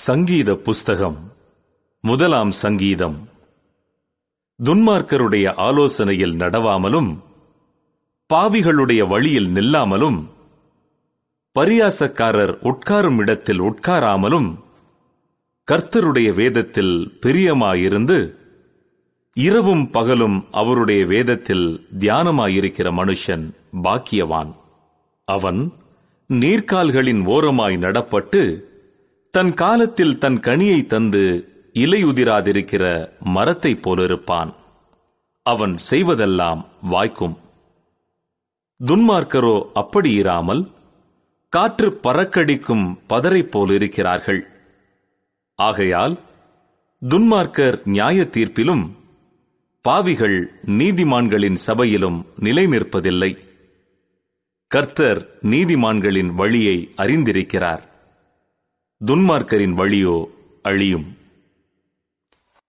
சங்கீத புஸ்தகம் முதலாம் சங்கீதம். துன்மார்க்கருடைய ஆலோசனையில் நடவாமலும் பாவிகளுடைய வழியில் நில்லாமலும் பரியாசக்காரர் உட்காரும் இடத்தில் உட்காராமலும் கர்த்தருடைய வேதத்தில் பிரியமாயிருந்து இரவும் பகலும் அவருடைய வேதத்தில் தியானமாயிருக்கிற மனுஷன் பாக்கியவான். அவன் நீர்க்கால்களின் ஓரமாய் நடப்பட்டு தன் காலத்தில் தன் கனியை தந்து இலையுதிராதிருக்கிற மரத்தைப் போலிருப்பான். அவன் செய்வதெல்லாம் வாய்க்கும். துன்மார்க்கரோ அப்படி இராமல் காற்று பறக்கடிக்கும் பதரை போலிருக்கிறார்கள். ஆகையால் துன்மார்க்கர் நியாய தீர்ப்பிலும் பாவிகள் நீதிமான்களின் சபையிலும் நிலை நிற்பதில்லை. கர்த்தர் நீதிமான்களின் வழியை அறிந்திருக்கிறார், துன்மார்க்கரின் வழியோ அழியும்.